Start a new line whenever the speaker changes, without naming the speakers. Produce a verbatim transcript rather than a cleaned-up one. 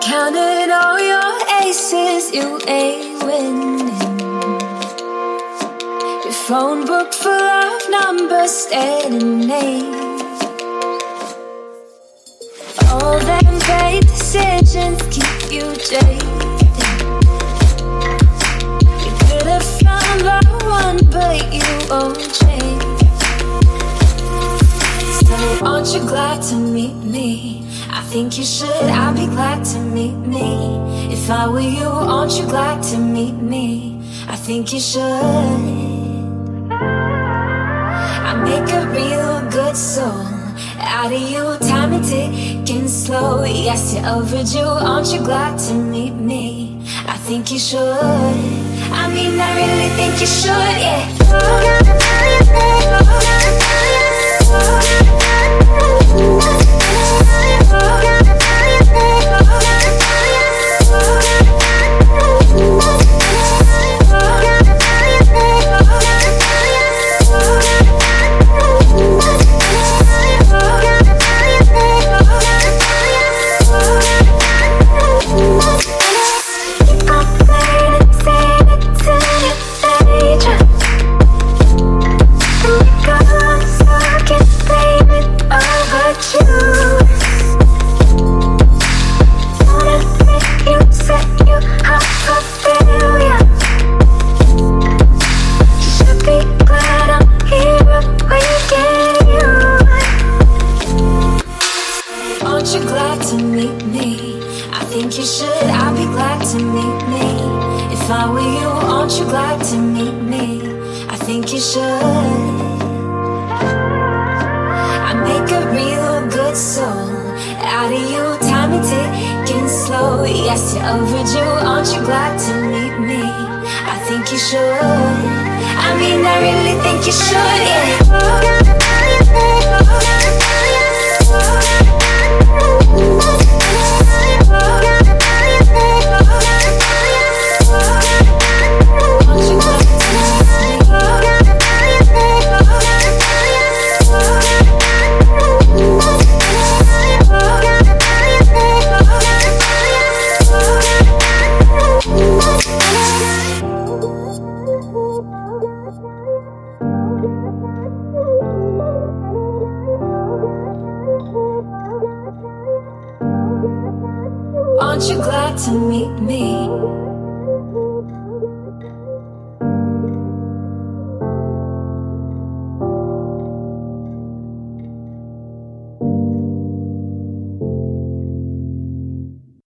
counted all your aces, you ain't winning. Your phone book full of numbers, stating names. All them bad decisions keep you jaded. You could have found the one, but you won't change. So aren't you glad to meet me? I think you should, I'll be glad to meet me. If I were you, aren't you glad to meet me? I think you should. I make a real good soul out of you, time and ticking slow. Yes, you're overdue, aren't you glad to meet me? I think you should. I mean, I really think you should, yeah. Aren't you glad to meet me? I think you should, I'll be glad to meet me. If I were you, aren't you glad to meet me? I think you should. I make a real good soul out of you, time and ticking slow. Yes, you're overdue, aren't you glad to meet me? I think you should. I mean, I really think you should, yeah.